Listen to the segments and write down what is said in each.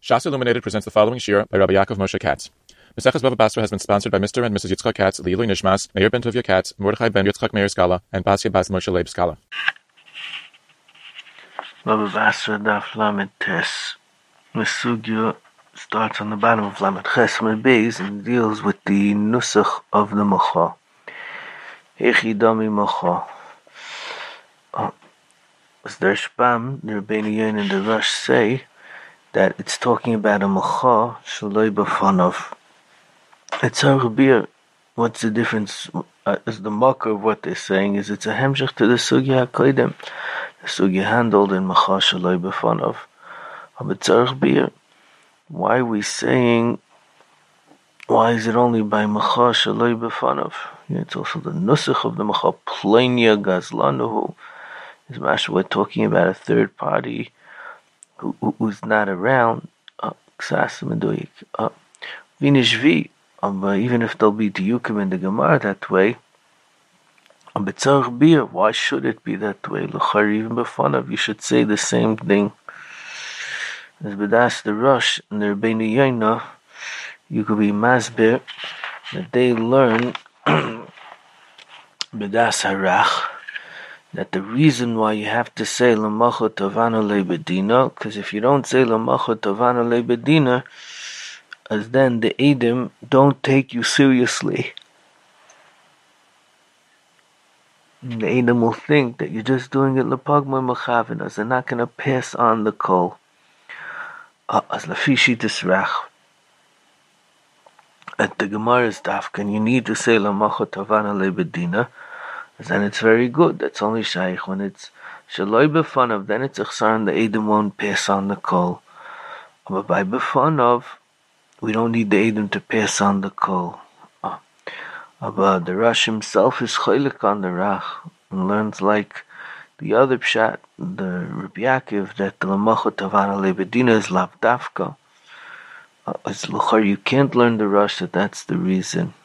Shas Illuminated presents the following shir by Rabbi Yaakov Moshe Katz. Maseches Bava Basra has been sponsored by Mr. and Mrs. Yitzchak Katz, Leilui Nishmas, Meir ben Tuvia Katz, Mordechai ben Yitzchak Meir Skala, and Basya Bas Moshe Leib Skala. Bava Basra Daf Lamed Tes. Mesugya starts on the bottom of Lamed Ches Lamed Beis and deals with the nusach of the Macha. Hechi Dami Macha. As the Rashbam, the Rebbeinu Yoin and the Rosh say that it's talking about a Macha Shaloi B'fanav. It's Harabir. What's the difference? As the marker of what they're saying is it's a hemshech to the Sugya HaKoidem. The Sugya handled in Macha Shaloi B'fanav. But Harabir. Why are we saying, why is it only by Macha Shaloi B'fanav? It's also the Nusach of the Macha Plenia Gazlanuhu. Is Masha, we're talking about a third party who's not around. Even if they'll be Diyukim in the Gemara that way, why should it be that way? Even B'fanav, you should say the same thing. As B'das the Rosh and the Rebbeinu Yoina, you could be Masbir, that they learn B'das Harach, that the reason why you have to say L'macha Tovana Le'bedina, because if you don't say L'macha Tovana Le'bedina, as then the Edom don't take you seriously. And the Edom will think that you're just doing it L'pagma Mechaven, as they're not going to pass on the kol. As Lafishi Tisrach. At the Gemara's Dafkan, you need to say L'macha Tovana Le'bedina, then it's very good. That's only shaykh when it's shaloi b'fanav. Then it's achsar and the Edom won't pass on the kol. But by b'fanav, we don't need the Edom to pass on the kol. But the Rosh himself is chaylik on the Rach and learns like the other pshat, the Rabbi Yaakov, that the L'macha Tovana Le'bedina is lav dafka. It's l'char, you can't learn the Rosh that that's the reason.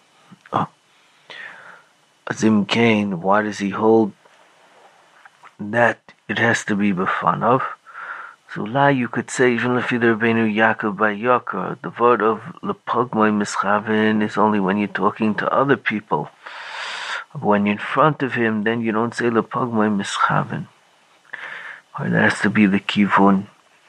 Azim Kain, why does he hold that it has to be b'fanav? So la, you could say even if you're Rebbeinu Yaakov by Yakar, the word of L'pagmoi Mischaven is only when you're talking to other people. But when you're in front of him, then you don't say L'pagmoi Mischaven. Or that has to be the kivun.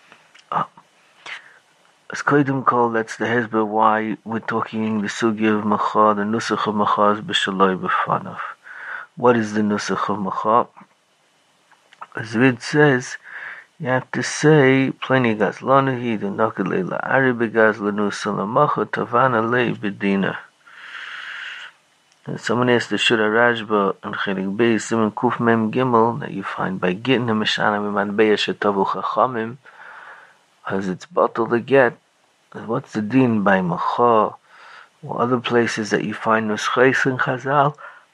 As Koidim Kol, that's the hezbollah why we're talking the sugya of Macha, the nusach of Macha is b'shaloi b'fanav. What is the nusach of Macha? As Rid says, you have to say, Pleni Gazlanuhi, the Nakadle la'ari begazlanu salamacha tavana le bedina. And someone asked the Shura Rajba and Chelik Beis, Simon Kuf Mem Gimel, that you find by getting the Meshana Miman Beya Shetavu Chachamim, as it's bottled to get. What's the din by Macha or other places that you find Nuschais and Chazal?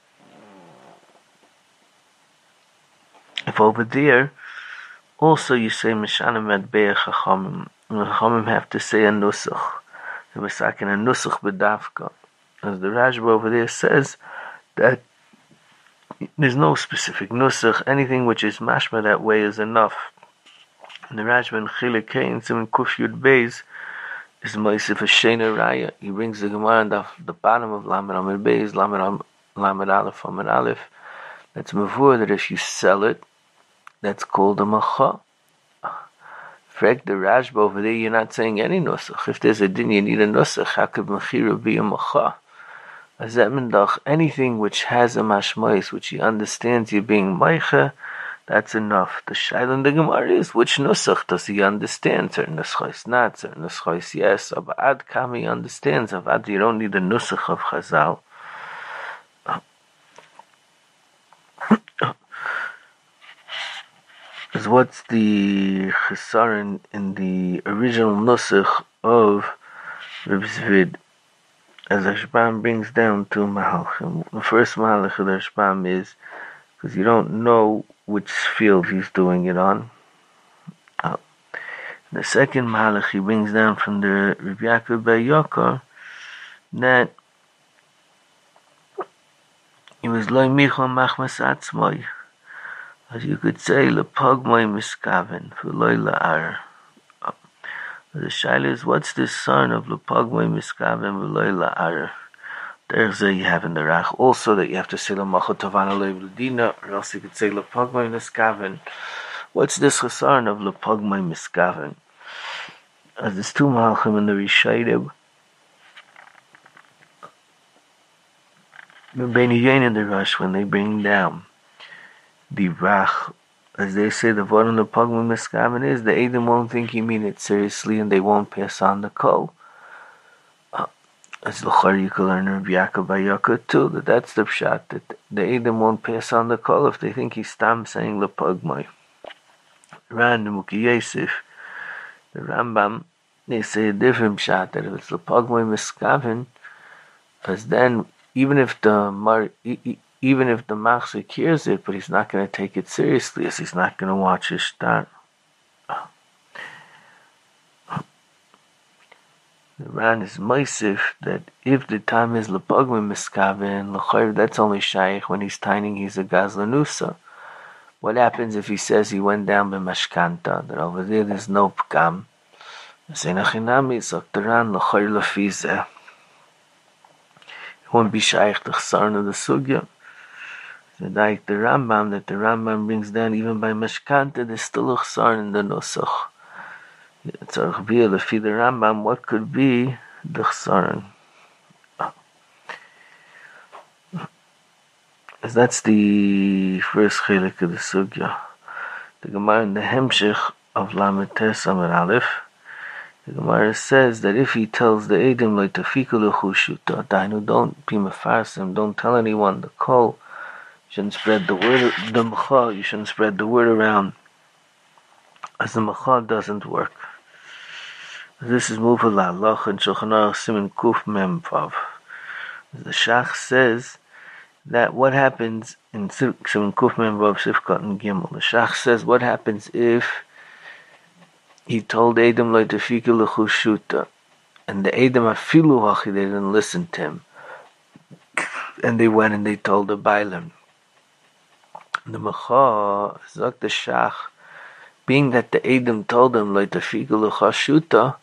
If over there, also you say Meshanim Ad Be'er Chachamim, and the Chachamim have to say a Nusach. They were saying a Nusach B'davka. As the Rajba over there says, that there's no specific Nusach, anything which is mashma that way is enough. And the Rajba in Chilek Kain, Simon Kuf Yud Beis, is Moisef a Shena Raya. He brings the Gemara on the bottom of Lamed Amid Beis, Lamed Aleph Amid Aleph. That's Mavur, that if you sell it, that's called a Macha. Frek the Rajba over there, you're not saying any Nusach. If there's a din, you need a Nusach. How could Mechira be a Macha? As that Mendach, anything which has a Mashmois, which he understands you're being Meicha, that's enough. The Shaila in the Gemara is, which Nusach does he understand? Certain Nuschais not, certain Nuschais yes. But Ad Kam he understands. Avad, you don't need a Nusach of Chazal. As what's the Chesaron in the original Nusach of Reb Zvid? As Rashbam brings down two Mahalchim. The first Mahalch of the Rashbam is, because you don't know which field he's doing it on. The second Mahalach he brings down from the Rabbi Yaakov Bar Yakar, that he was loy michal machmas atzmoi. As you could say, lepagmoi miskaven, v'loy la'ar. The shaila is, what's this sign of Lepagmoi Miskaven V'loi La'arer? There's you have in the Rach also that you have to say L'machot Tovana Lo Yivledina, or else you could say Lepagmoi Miskaven. What's this chasarn of Lepagmoi Miskaven? As there's two Malachim in the Rishayim, Beni Yain and the Rush, when they bring down the Rach, as they say, the word on the Lepagmoi Miskaven is, the Edom won't think you mean it seriously and they won't pass on the call. As l'char you can learn Rabbi Yaakov by Yaakov too, that's the pshat, that the Edom won't pass on the call if they think he's stam saying Lepagmoi. Ran the Muki Yosef, the Rambam, they say a different pshat, that if it's Lepagmoi Miskaven, as then even if the Machzik hears it, but he's not going to take it seriously, as he's not going to watch his shtar. The Ran is Moisif that if the time is Lepagmoi Miskaven, l'chayr, that's only shaykh when he's tining, he's a gazlanusa. What happens if he says he went down by Mashkanta, that over there's no pgam? Seinachinami, Zoktaran, l'chayr lefizeh. It won't be shaykh the chsarn of the sugya. So like the Rambam, that the Rambam brings down even by Mashkanta, there's still a chsarn in the nusach. It's a reveal of the Rambam, what could be the chsarn. As that's the first chelik of the sugya. The Gemara in the Hemshech of Lamed Tes Amud Aleph, the Gemara says that if he tells the Edom like Tafiku L'chushuta, Dainu, don't be mefarsim, don't tell anyone the call, you shouldn't spread the word, the mecha, you shouldn't spread the word around, as the mecha doesn't work. This is Mufal La'alach and Shulchan Aruch Siman Kuf Mem Vav. The Shach says that what happens in Siman Kuf Mem Vav Sifkat and Gimel. The Shach says what happens if he told Edom lo tafiku l'chushuta, and the Edom afilu hachi, they didn't listen to him, and they went and they told the Bailam. The Mecha, Zok the Shach, being that the Edom told him lo tafiku l'chushuta,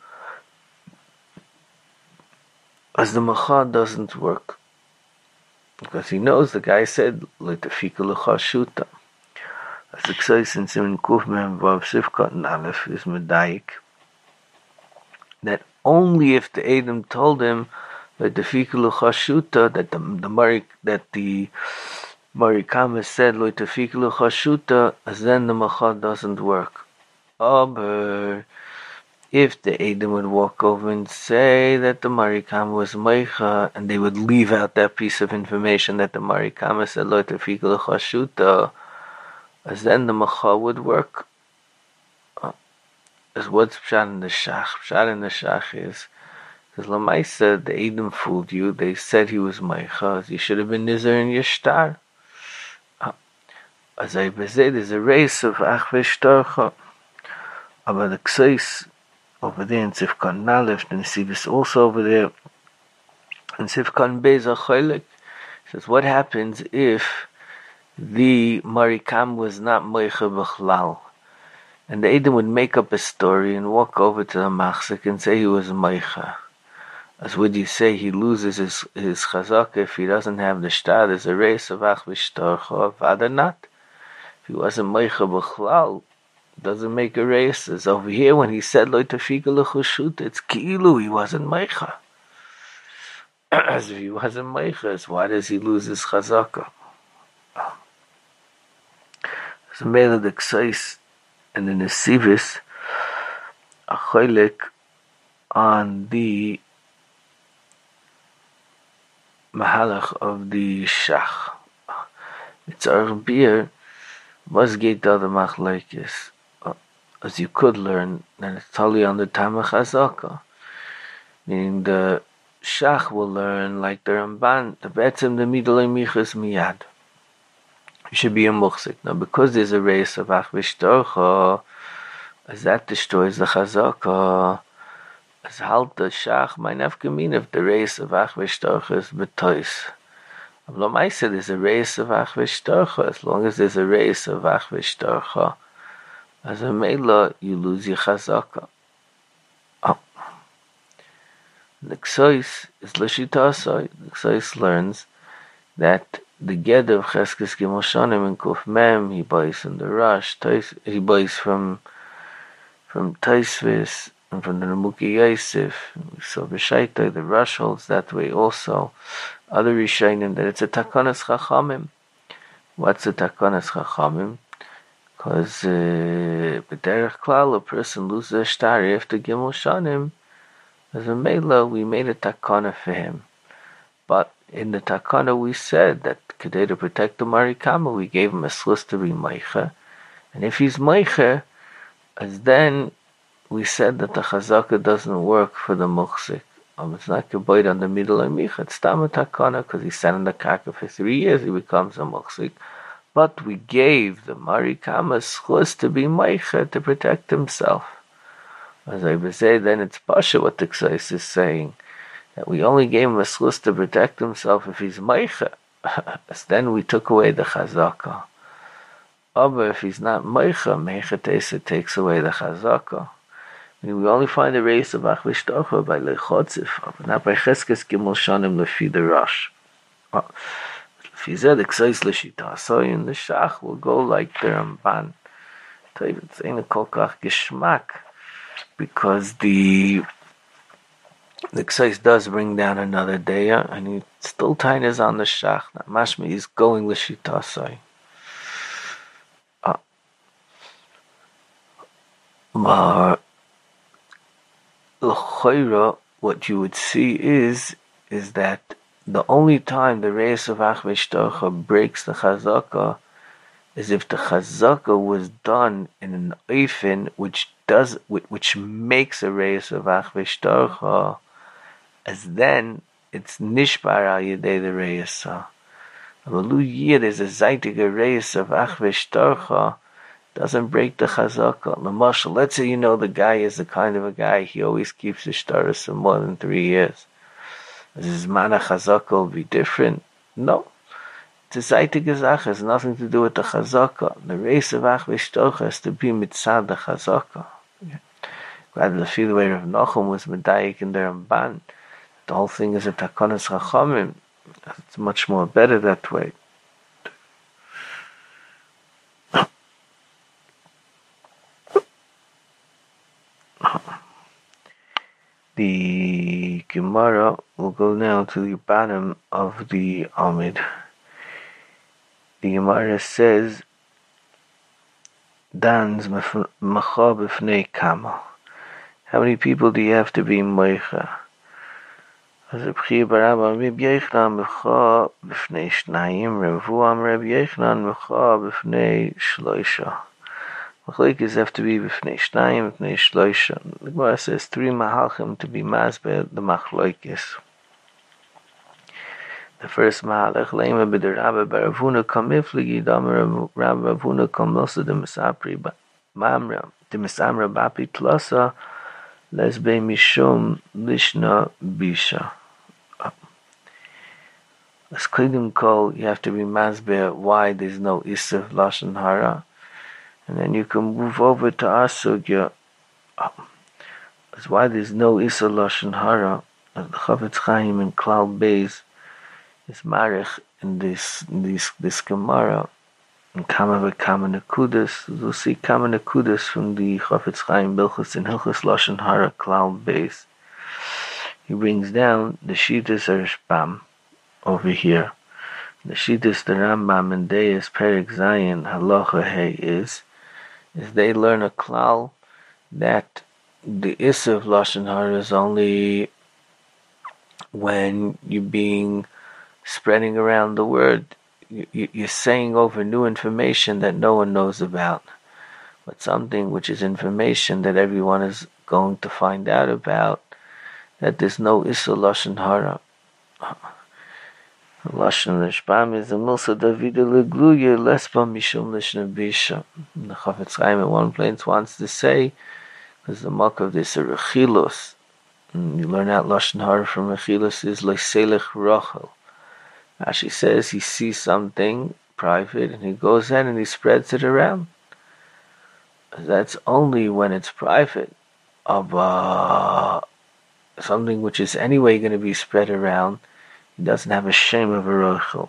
as the Mecha doesn't work, because he knows the guy said lo tafiku l'chushuta. As the Ksais in Siman Kuf Mem Vav Sifkat and Aleph is Medayik, that only if the Edom told him that the Tafiku L'chashuta, that the Marikama said lo Tafiku L'chashuta, as then the Mecha doesn't work. But if the Edom would walk over and say that the Marikama was Meicha, and they would leave out that piece of information that the Marikama said lo Tafiku L'chashuta, as then the Mecha would work. As what's Pshat in the Shach? Pshat in the Shach is, because Lamaisa, the Edom fooled you, they said he was Meicha, you should have been Nizer in your shtar. As I said, there's a race of Achve Shtarcha. Aber the Ksais, over there in Sifkan Nalef, and see this also over there, in Sifkan Beis HaCholik, says what happens if the Marikam was not Meicha B'chlal, and the Edom would make up a story and walk over to the Machzik and say he was Meicha. As would you say he loses his chazaka if he doesn't have the shtar? There's a race of Ach V'shtarcha, Vada not. If he wasn't Meicha B'chlal, doesn't make a race. As over here when he said Lo Tafiku L'chushuta, it's Ki'ilu, he wasn't Meicha. As if he wasn't Meicha, why does he lose his chazaka? So Mela the Ksais and the Nesivis a cholik on the mahalach of the Shach. It's our beer was get the other machlekes, as you could learn, and it's totally on the time of Chazaka. Meaning the Shach will learn like the Ramban, the Betzim, the Midolei Michas Miyad. You should be a muchzik. Now, because there's a race of Ach V'shtarcha, as that destroys the Chazaka, as halt the Shach, my nafkamin if the race of Ach V'shtarcha is betois. I said there's a race of Ach V'shtarcha. As long as there's a race of Ach V'shtarcha, as a Mela, you lose your Chazaka. The Ksois is L'Shitasai. The Ksois learns that the Ged of Cheskes Gimel Shanim and Kuf Mem, he buys in the Rush, he buys from Taisvis and from the Namuki Yosef. So B'Shaitai, the Rush holds that way also. Other Rishonim that it's a Takanas Chachamim. What's a Takanas Chachamim? Because B'derech Klal, a person loses a shtar after Gimel Shanim, as a Mela, we made a Takana for him. But in the Takana we said that Kedei to protect the Marikama, we gave him a slus to be Meicha. And if he's Meicha, as then we said that the Chazaka doesn't work for the Muchzik. It's not Keboid on the middle of Micha, it's Tama Takana, because he sat in the Kaka for 3 years, he becomes a Muchzik. But we gave the Marikama slus to be Meicha to protect himself. As I would say, then it's Pasha what the Ksais is saying, that we only gave him a slus to protect himself if he's Meicha. As then we took away the Chazaka. But if he's not Meicha, Meicha Tesa takes away the Chazaka. I mean, we only find the race of Achvish Tocha by Lechotzif, but not by Cheskes Gimel Shanim Lefi the Rosh. Lefi Zed, the Ksais L'Shita, so in the Shach will go like the Ramban. It's ain't a kolkach geschmack, because the Ksais does bring down another daya, and he still tying is on the Shach. Now, Mashmi is going L'Shita, so. L'choira, what you would see is that the only time the reis of Achvish Tocha breaks the Chazaka is if the Chazaka was done in an oifen which makes a reis of Achvish Tocha, as then it's nishbar al yedei the reis. Avalu yir is a zaitige reis of Achvish Tocha, doesn't break the Chazaka. L'mashal, let's say the guy is the kind of a guy, he always keeps his shtaris for more than 3 years. Does his mana Chazaka will be different? No. It's a zaitige Zach, has nothing to do with the Chazaka. The race of Achvish Tocha has to be mitzad the Chazaka. Rather, the feel way of Nachum was medayik in the Ramban. The whole thing is a Takanas Chachamim. It's much more better that way. The Gemara will go now to the bottom of the Amid. The Gemara says, Dan's Macha B'fnei Kama. How many people do you have to be Meicha? As a B'chir Barabba, Reb Yechnan Macha B'fnei Shnayim, Revuam Reb Yechnan Macha B'fnei Shloisha. Machlokes have to be b'fnei shnayim, b'fnei shloisha. The Gemara says 3 mahalchim to be masber the machlokes. The first mahalach, leima b'der Rabbi Baravuna kamifligi damer Rabbi Baravuna kamilsa de misapri mamra de misamra bapi tlasa lesbe mishum lishna bisha. As kodim kol, you have to be masber why there's no isuf lashon hara. And then you can move over to our sugya. That's why there's no Issa Lashon Hara. The Chafetz Chaim in Klal Beis is marich in this Gemara. And Kama v'Kama Nekudas. You'll see Kama Nekudas from the Chafetz Chaim Bilchus in Hilchus Lashon Hara Klal Beis. He brings down the Shittas Rashbam over here. The Shittas the Rambam in Deis Perek Zayin Halacha Hey is they learn a klal that the issue of Lashon Hara is only when you're spreading around the word. You're saying over new information that no one knows about, but something which is information that everyone is going to find out about, that there's no issue Lashon Hara. Lashon Rashbam is a Milsa Davida Legluya Lesba Mishum Lishna Bisha. The Chafetz Chaim at one place wants to say, because the mark of this is Rechilus. You learn out Lashon Hara from Rechilus is Leiselech Rachel. Rashi says he sees something private and he goes in and he spreads it around. That's only when it's private. something which is anyway going to be spread around, he doesn't have a shame of a rochel.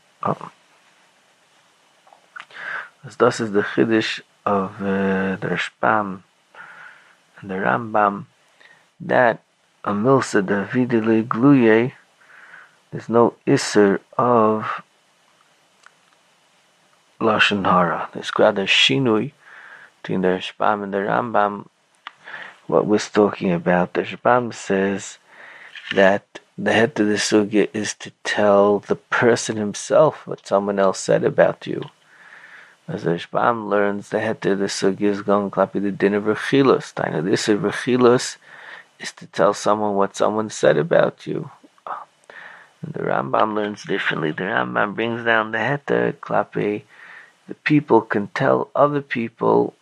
This is the Chiddush of the Rashbam and the Rambam, that a milsa Davidile Gluye, there's no Isser of Lashon Hara. There's rather Shinui between the Rashbam and the Rambam. What we're talking about, the Rashbam says that the head to the sugya is to tell the person himself what someone else said about you. As the Rashbam learns, the head to the sugya is going to be the din of Rechilus. This of Rechilus is to tell someone what someone said about you. And the Rambam learns differently. The Rambam brings down the heter klapi. The people can tell other people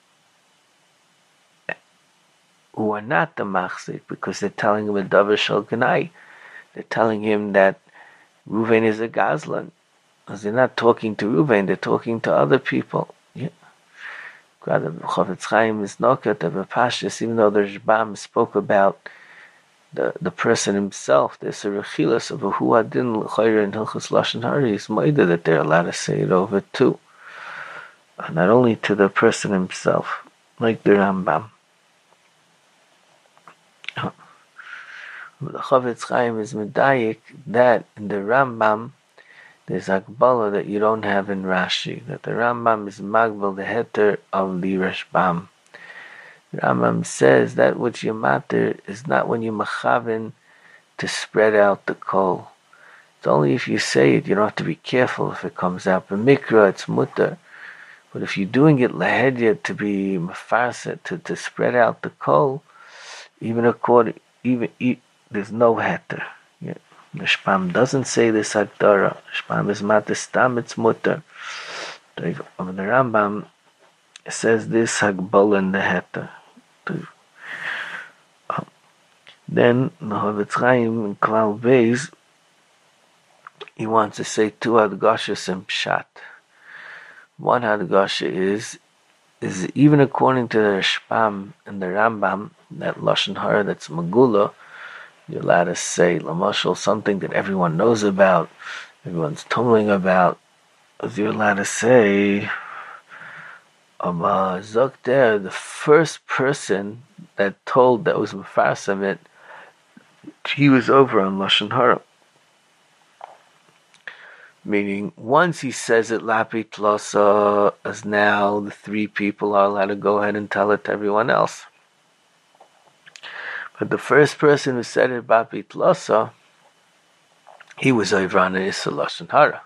who are not the machzik, because they're telling him a davar shel ganai. They're telling him that Ruvain is a gazlan. Because they're not talking to Ruvain, they're talking to other people. Yeah. Chofetz Chaim is nokat of a pashtus, even though the Rashbam spoke about the person himself. There's a rechilas of a huadin l'chayr in Hilchos Lashon Hara is moida that they're allowed to say it over too, not only to the person himself, like the Rambam. The Chofetz Chaim is medayik that in the Rambam there's Akbala that you don't have in Rashi, that the Rambam is magbal the heter of the Rashbam. Rambam says that which you matter is not when you machavin to spread out the kol. It's only if you say it. You don't have to be careful if it comes out. But mikra, it's mutter. But if you're doing it lahedya to be mafarset, to spread out the kol, even there's no heter. Yeah. The Rashbam doesn't say this hagdara. Rashbam is matistam, it's mutter. The Rambam says this hagbala in the heter. Then the Chofetz Chaim in Klal Beis, he wants to say two hadgashas in pshat. One hadgasha is even according to the Rashbam and the Rambam, that Lashon Hara that's Megula, you're allowed to say Lamashal, something that everyone knows about, everyone's tumbling about, as you're allowed to say Zok, the first person that told that was Mefarsam it, he was over on Lashon Hara. Meaning, once he says it Lapi Tlosa, as now the three people are allowed to go ahead and tell it to everyone else. But the first person who said it Lapi Tlosa, he was over on Issa Lashon Hara.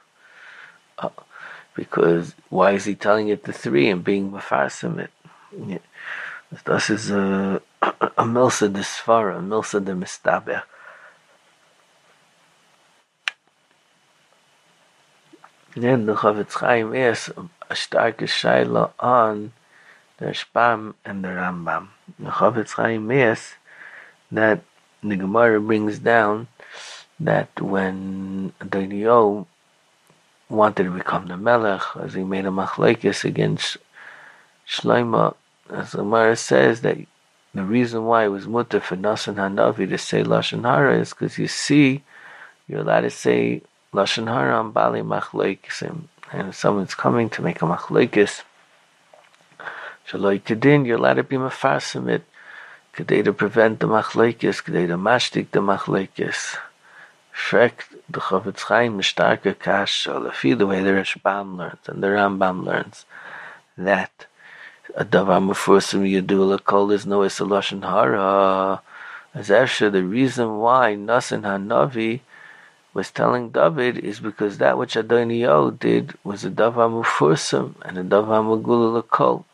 Because why is he telling it to three and being Mefarsam it? Yeah. This is a milsa de svara, a milsa de mistaber. Then the Chofetz Chaim is a starke shaila on the Rashbam and the Rambam. The Chofetz Chaim is that the Gemara brings down that when Adoniyo wanted to become the Melech, as he made a machlekes against Shlomo, as the Gemara says that the reason why it was mutter for Nasan Hanavi to say Lashon Hara is because you see, you're allowed to say Lashon Hara on Bali Machlekes, and if someone's coming to make a machlekes, Shaloi Kedin, you're allowed to be Mefarsim it, Kedei to prevent the machlekes, Kedei to mashtik the machlekes. Shrek, the Chofetz Chaim, the starke kash, Lefi, the way the Rashbam learns and the Rambam learns, that a davar mefursim yadu l'kol is no issa lashon hara. As Esher, the reason why Nasan Hanavi was telling David is because that which Adoniyo did was a davar mefursim and a davar megula l'kol.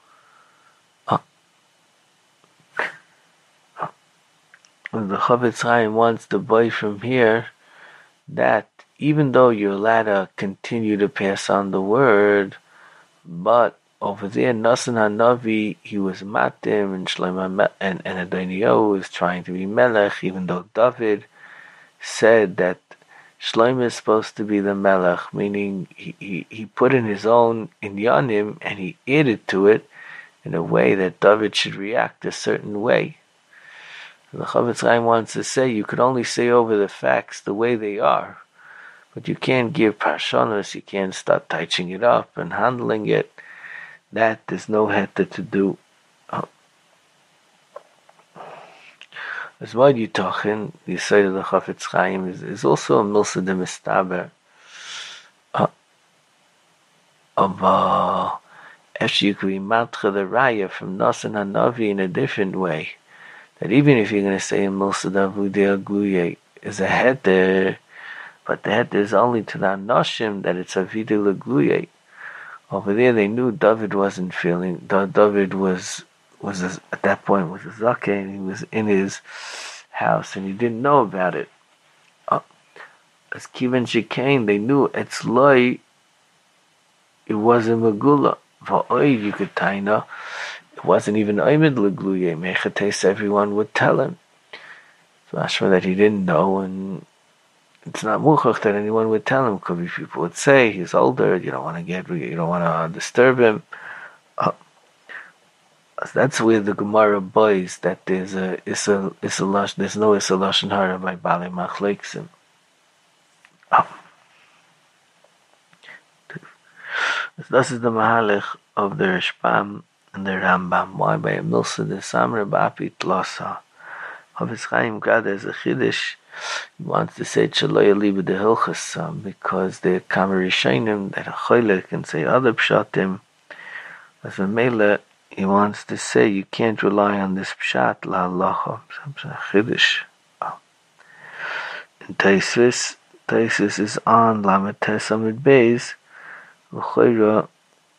The Chofetz Chaim wants the boy from here that even though you're allowed to continue to pass on the word, but over there, Nasan Hanavi, he was Matim, and Shlomo and Adoniyo was trying to be Melech, even though David said that Shlomo is supposed to be the Melech, meaning he put in his own inyanim and he added to it in a way that David should react a certain way. The Chofetz Chaim wants to say you could only say over the facts the way they are, but you can't give parshanos, you can't start touching it up and handling it. That there's no heter to do. As what you talking, the side of the Chofetz Chaim is also a milsa de mistaber of actually you could be matcha the raya from Nasan Hanavi in a different way. That even if you're going to say a milsa de avudia gluye is a heter, but the heter is only to the anoshim that it's avida legluye. Over there, they knew David wasn't feeling. David was at that point was a zakeh, and he was in his house, and he didn't know about it. As Kivan Shekain, they knew Etzloi, it wasn't Megula. Va'oid, you could taina, it wasn't even Oimid Legluye. Mechates, everyone would tell him. So Ashma that he didn't know, and it's not muchach that anyone would tell him. Could be people would say he's older. You don't want to disturb him. That's where the Gemara buys that there's no Issa Lashon Hara by Bali Machleksim. This is the Mahalech of the Rishbam and the Rambam. Why by a Milsa the Samra Ba'api Tlasa. Chofetz Chaim God as a Chiddush, he wants to say Chaloya Liba de Hilchas because the Kamar Rishainim that a Choyle can say other Pshatim. As a Mele, he wants to say you can't rely on this Pshat La Halacha. Chiddush. And Taisus is on Lamed Tes Amud Beis. L'choira,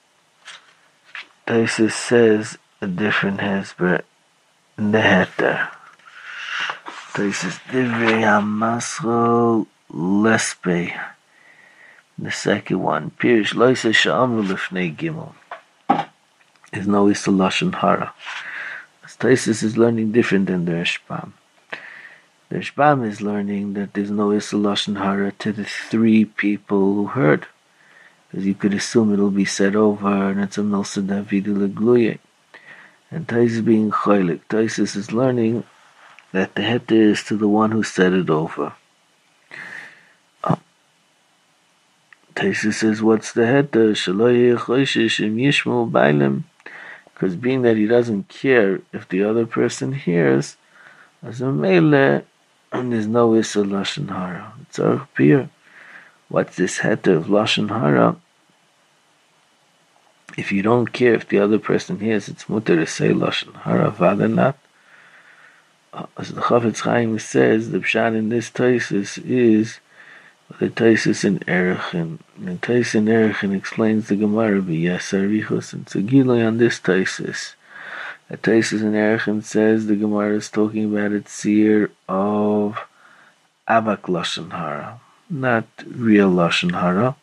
Taisus says a different hesber in the heter. Taisus Divrei HaMasro Lespe. The second one, Pirish Loisa Sha'amru Lifnei Gimel. There's no Issa Lashon Hara. Taisus is learning different than the Rishbam. The Rishbam is learning that there's no Issa Lashon Hara to the three people who heard. Because you could assume it'll be said over and it's a milsa davidu legluye. And Taisus being chaylik, Taisus is learning that the heter is to the one who said it over. Taisus says, what's the heter? Shaloye choishish im yishmu bailim. Because being that he doesn't care if the other person hears, as a mele, and there's no issa lashon hara. It's our peer. What's this heter of Lashon Hara? If you don't care if the other person hears, it's mutter to say Lashon Hara, rather not. As the Chofetz Chaim says, the pshat in this Taisus is the Taisus in Erechin. The Taisus in Erechin explains the Gemara, Yes, Arichos, and Segiloi on this Taisus. The Taisus in Erechin says the Gemara is talking about a tzir of Avak Lashon Hara. Not real Lashon Hara.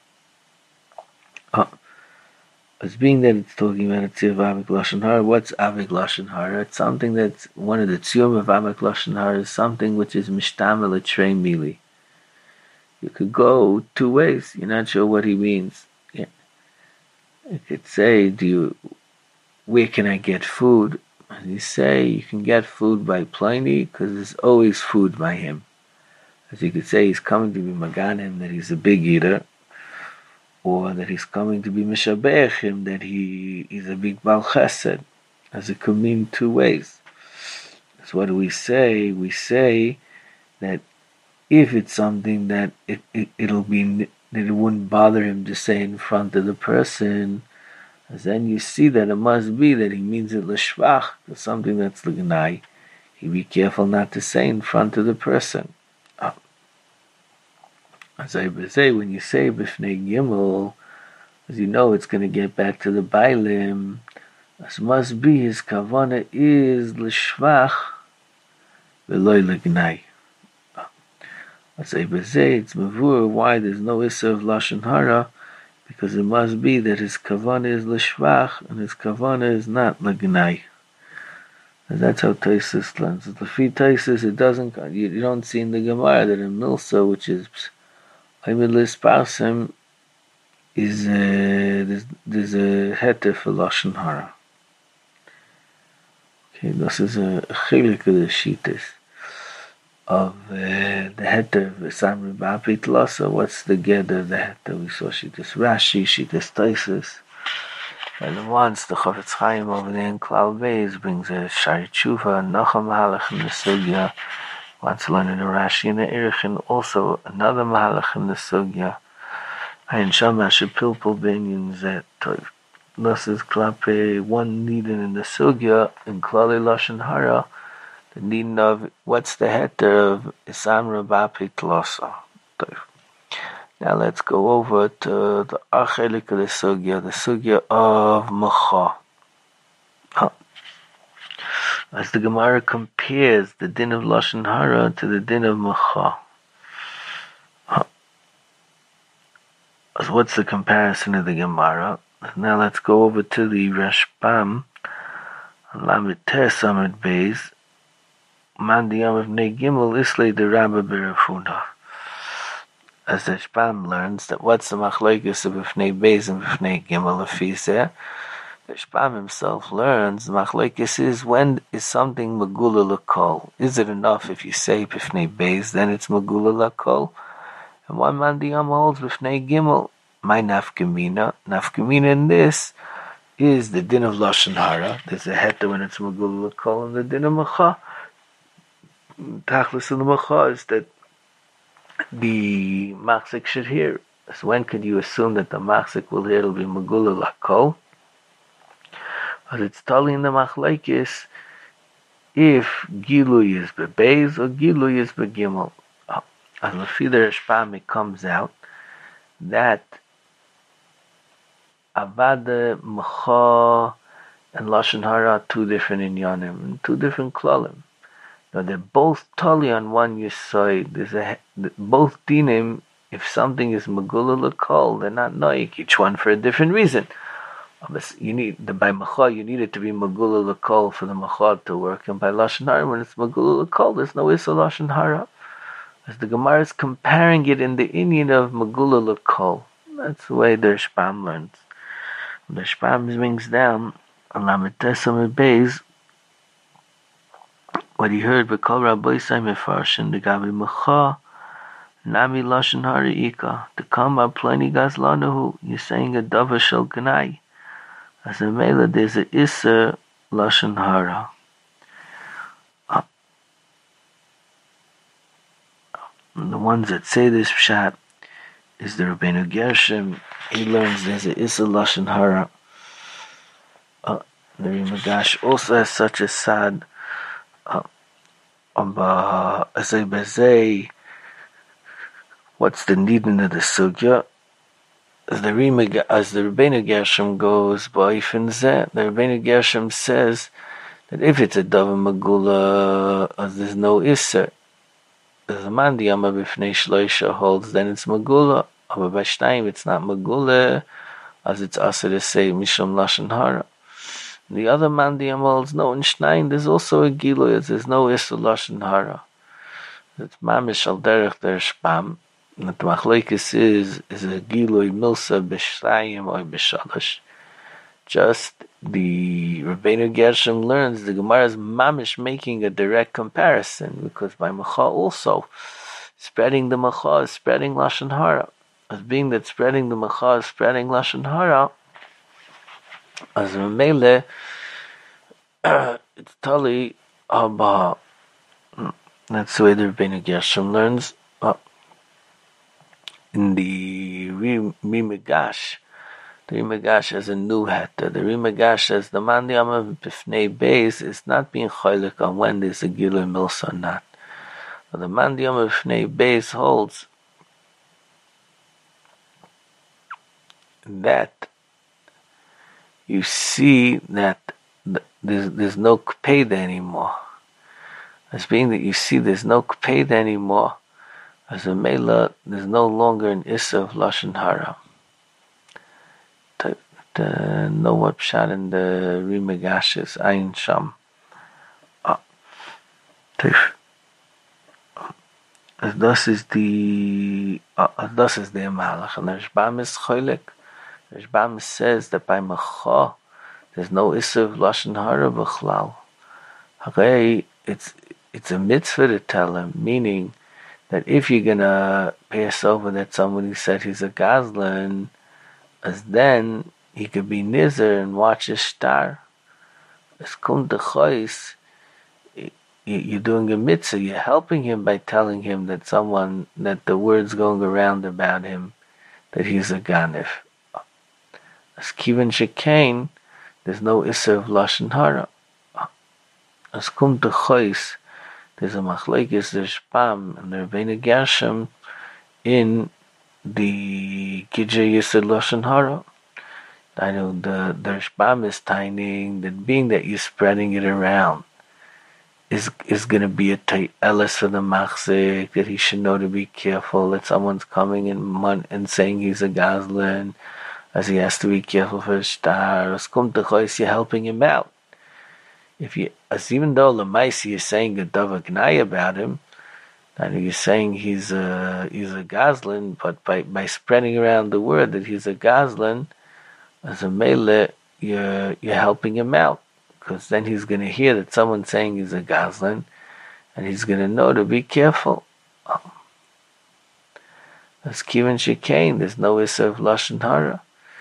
As being that it's talking about a tzir of Avik Lashon Hara, what's Avik Lashon Hara? It's something that's one of the tziyum of Avik Lashon Hara is something which is mishtamel trei mili. You could go two ways. You're not sure what he means. Yeah. You could say, where can I get food? And you say you can get food by Pliny because there's always food by him. As you could say, he's coming to be Maganim, that he's a big eater, or that he's coming to be Mishabech him, that he's a big Baal Chesed. As it could mean two ways. So what do we say? We say that if it's something that it wouldn't bother him to say in front of the person, as then you see that it must be that he means it l'shvach, something that's l'gnai. He'd be careful not to say in front of the person. As I say, when you say b'fnei gimel, as you know, it's going to get back to the bailim. As must be his kavana is l'shvach v'loy l'gnai. As I say, it's mavur why there's no issa of lashon hara, because it must be that his kavana is l'shvach and his kavana is not l'gnai. And that's how Taisus learns. The Fi Taisus, it doesn't. You don't see in the Gemara that in Milsa, which is Aimilis Parsim, is there's a heter for Lashon Hara. Okay, this is a chilik of the Shittis. of the heter v'samri ba'apit lasa. What's the gather of the heter? We saw Shittas Rashi, Shittas Taisus. And once the Chofetz Chaim over there in Klal Beis brings a Shari Tshuva, Nocha Mahalach in the Sugya. Wants to learn in the Rashi and the Erichin. Also another Mahalach in the Sugya. Ein Shama Shepilpul Binyan Zet Toiv. This is Klape, one needed in the Sugya, in Klali Lashon Hara, the need of what's the heter of Isamra Bapit Losa. Now let's go over to the Achelik of the Sugya of Macha. As the Gemara compares the din of Lashon Hara to the din of Macha. So what's the comparison of the Gemara? Now let's go over to the Rashbam, Lamed Tes Amud Beis, Mandiyam of Nei Gimel Islay the Rabba Berafuna. As the Rashbam learns that what's the Machlokes of B'fnei Beis and B'fnei Gimel Afiseh, the Rashbam himself learns the Machlokes is when is something Megula L'Kol. Is it enough if you say B'fnei Beis, then it's Megula L'Kol? And one Mandiyam holds B'fnei Gimel. My nafkamina in this is the din of Lashon Hara. There's a heter when it's Megula L'Kol, and the din of Macha. Tachlis of the Macha is that the Machzik should hear. So when could you assume that the Machzik will hear? It'll be Megula L'Kol. But it's totally in the Machlokes if Gilui is Bebeis or Gilui is Begimel. As Lefi the Rashbam it comes out that Avada, Macha, and Lashon Hara are two different inyanim, and two different klalim. Now they're both totally on one yesod. Both dinim, if something is Megula L'Kol, they're not noik, each one for a different reason. By Macha, you need it to be Megula L'Kol for the Macha to work, and by Lashon Hara, when it's Megula L'Kol, there's no Issa Lashon Hara. As the Gemara is comparing it in the Indian of Megula L'Kol. That's the way the Rashbam learns. The Rashbam brings down on Lamed Tes Amud Beis what he heard B'Kol Rabbi Yisai Mefarshin the Gabi Macha Nami Lashon Hara Ika to come by Pliny Gazlanahu. You're saying a Dava Shel Ganai. As a Mela there's a Isser Lashon Hara. The ones that say this pshat is the Rabbeinu Gershom. He learns there's a Issa Lashon Hara. The Rimagash also has such a sad Azay Bezay. What's the needing of the Sugya? As the Rabbeinu Gershom goes by Finzeh, the Rabbeinu Gershom says that if it's a Dava Megula, as there's no Issa, as a Mandiyam B'fnei Shloisha holds, then it's Megula. Aber by Shnayim it's not Megula, as it's also to say Mishum Lashon Hara. The other Mandiyam holds, no, in Shnayim there's also a Gilui, there's no Issa Lashon Hara. It's Mamish Al Derech Der Shpam. And the Machlokes is a Gilui Milsa B'Shnayim or B'Shalosh. Just the Rabbeinu Gershom learns the Gemara is mamish making a direct comparison, because by Macha also spreading the Macha is spreading Lashon Hara. As being that spreading the Macha is spreading Lashon Hara, as a Mele, it's totally Abba. That's the way the Rabbeinu Gershom learns. In the Rimagash, the Rimagash has a new heter. The Rimagash says the Mandiyam of B'fnei Beis is not being choylek on when there's a Gilui Milsa or not. But the Mandiyam of B'fnei Beis holds that you see that there's no Kpeda anymore. As being that you see there's no Kpeda anymore, as a Mela, there's no longer an Issa of Lashon Hara. No what pshat in the Rimagash is Ayin Sham. Thus is the Malach, and the Rashbam is choylek. The Rashbam says that by Macha there's no Issa of Lashon Hara b'chlal. Hare, it's a mitzvah to tell him, meaning that if you're gonna pass over that somebody said he's a gazlan, as then he could be nizer and watch his star. As kum de chois, you're doing a mitzvah. You're helping him by telling him that the words going around about him, that he's a ganif. As kiven shekain, there's no isser of lashon hara. As kum de chois, there's a machlekes, there's Spam and the Rebbeinu Gershom in the Gidre Yisod Lashon Hara. I know the Spam is tiny, that being that you're spreading it around is going to be a ta'elis for the machzik, that he should know to be careful, that someone's coming and saying he's a gazlan, as he has to be careful for his star. As kum techois, you're helping him out. Even though Lamaisi is saying a davar gnai about him, and you're saying he's a gazlan, but by spreading around the word that he's a gazlan, as a mele, you're helping him out, because then he's going to hear that someone's saying he's a gazlan, and he's going to know to be careful. As kiven shekain, there's no issue of lashon hara.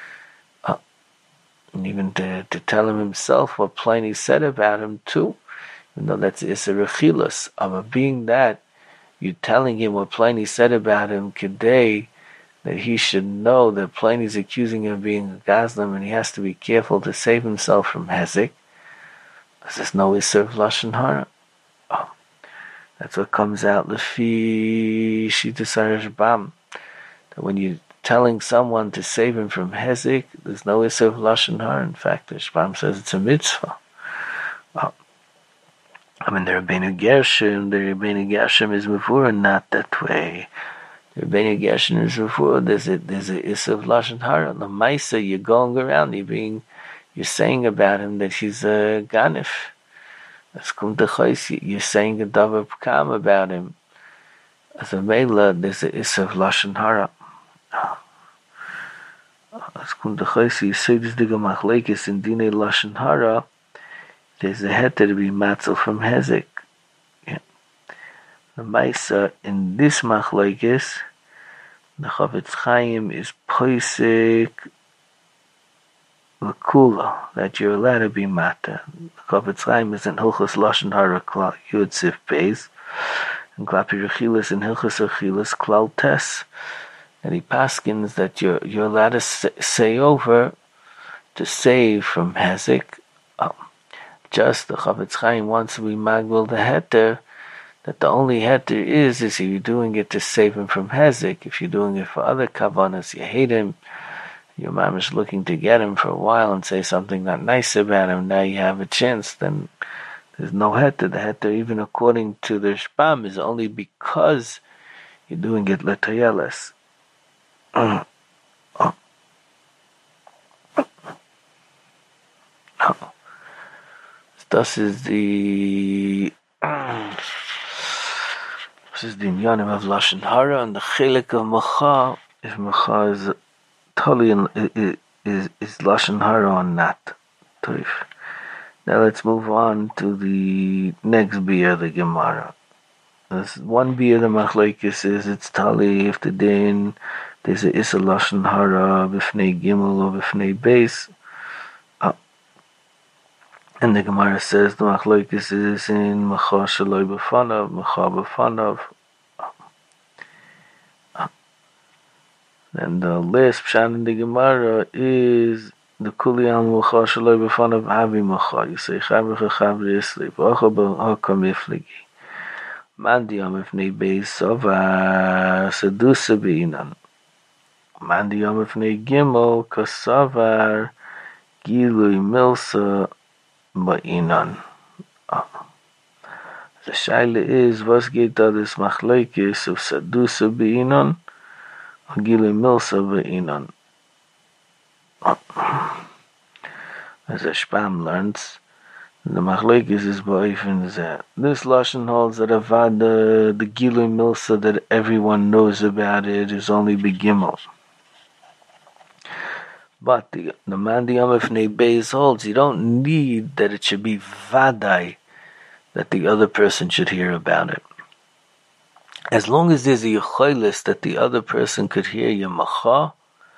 And even to tell him himself what Pliny said about him too, even though that's Isser Achilas, of being that you're telling him what Pliny said about him today, that he should know that Pliny's accusing him of being a gazlan, and he has to be careful to save himself from Hezek. There's no Isser of lashon hara. That's what comes out Lefi Shitas Rashbam, that when you telling someone to save him from Hezek, there's no issue of lashon hara. In fact, the Shbam says it's a mitzvah. The Rebbeinu Gershom is before not that way. The Rebbeinu Gershom is before there's a issue of lashon hara. The Maisa, you're going around, you're saying about him that he's a ganif. As kum techois, you're saying a davar pkam about him. As a mela, there's a issue of lashon hara. As kum de choisi, Yisodis diga machlekes in Dinei Lashon Hara, there's a heter to be matzel from Hezek. Yeah. The Maisa, in this machlekes, the Chavetz Chaim is poisek l'kula, that you're allowed to be mata. The Chavetz Chaim is in Hilchos Lashon Hara Klal Yud Sif Beis, and Klapi Rechilas in Hilchos Rechilas Klal Tes. And he paskins that you're allowed to say over to save from Hezek. Just the Chavetz Chaim wants to be magbil the heter, that the only heter is if you're doing it to save him from Hezek. If you're doing it for other kavanas, you hate him, your mom is looking to get him for a while and say something not nice about him, now you have a chance, then there's no heter. The heter, even according to the Shpam, is only because you're doing it l'tayeles. This is the inyanim of lashon hara, and the chelik of mecha. If mecha is totally is lashon hara or not. Toif. Now let's move on to the next beer, the Gemara. There's one beer the machlekes is it's tali if the din. There's a Issa Lashon Hara b'fnei Gimel or b'fnei Beis. And the Gemara says the machlokes is in Mecha Shaloi b'fanav, Mecha b'fanav. And the last pshat in the Gemara is the Kuli al Mecha Shaloi b'fanav Havi Mecha. You say Chavrecha Chavre Yisli V'ocha b'hakam Yifligi. Mandi Yom b'fnei Beis Sovar Sedusa b'inan. Mandi Yom B'fnei Gimel Kasavar Gilui Milsa Ba'inan. The shaila is, was geht da des machlekes of Sadusa Ba'inan or Gilui Milsa Ba'inan? As the Shpam learns, the machlekes is ba'ifin zeh. This lashon holds that avad the Gilui Milsa that everyone knows about it is only Begimel. But the Mandi Yom B'fnei Beis holds you don't need that it should be vadai that the other person should hear about it. As long as there's a yecholos that the other person could hear your macha,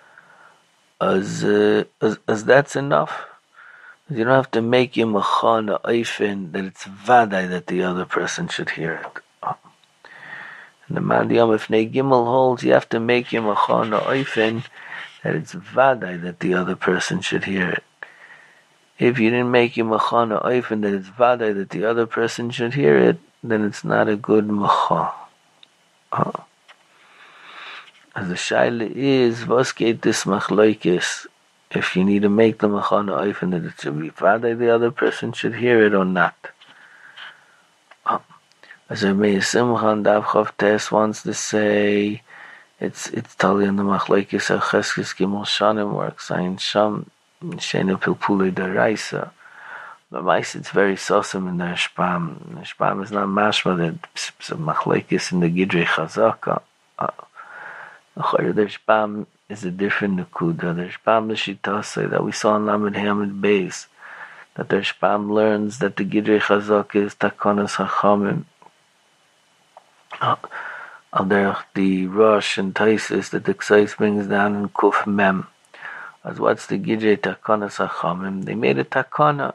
as that's enough. You don't have to make your macha on the oifen that it's vaday that the other person should hear it. And the man the Yom Ifnei Gimel holds you have to make your macha on the oifen that it's vaday that the other person should hear it. If you didn't make your macha on the oifen that it's vaday that the other person should hear it, then it's not a good macha. As the shaila is, was geht this machloikis? If you need to make the macha on the oifen that it should be vaday the other person should hear it or not. As Rabbi Simcha and Daf Chav Tes wants to say, it's totally in the machlokes of Cheskes Gimel Shanim works. Ein Sham Sheinu Pilpulei Daraisa. But mice it's very sosim in the Shpam. The Shpam is not mashma that it's a machlokes in the Gidrei Chazaka. The Shpam is a different nekuda. The Shpam L'shitase that we saw in Lamed Hamid Beis, that the Shpam learns that the Gidrei Chazaka is Takonas Hachamim. Al derech the Rosh and Taisis that the Ksais brings down in Kuf Mem. As what's the Gidrei Takonas Hachamim? They made a takana